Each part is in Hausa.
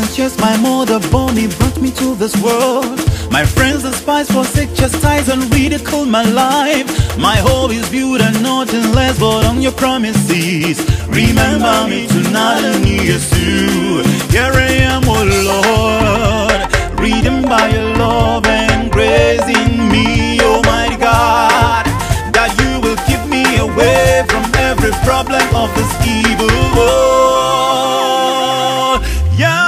Yes, my mother bore me, brought me to this world. My friends despise, forsake, chastise, and ridicule my life. My hope is built on nothing less but on your promises. Remember me tonight and years too. Here I am, oh Lord, redeemed by your love and grace in me, Almighty God, that you will keep me away from every problem of this evil world. Yeah.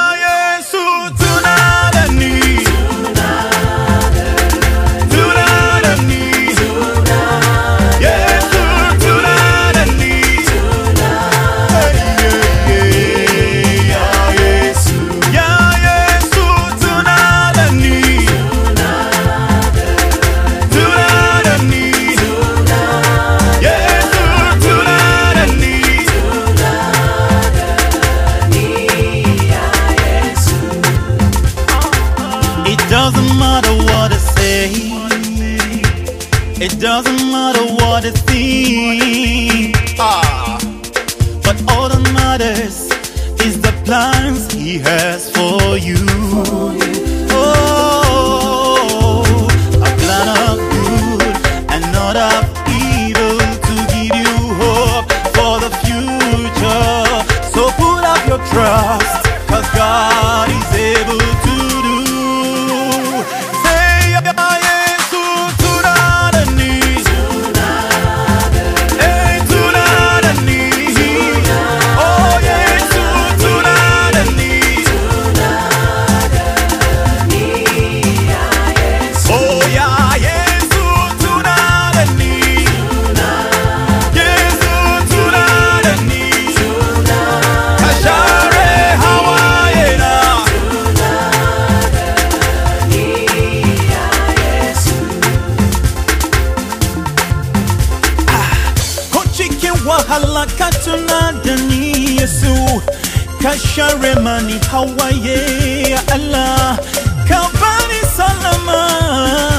It doesn't matter what I say, it doesn't matter what I think, but all that matters is the plans He has for you. Oh, a plan of good and not of evil, to give you hope for the future. So put up your trust, 'cause God is able to do. Wahala katuna dani Yesu, kashare mani hawaye Allah, kabani salama.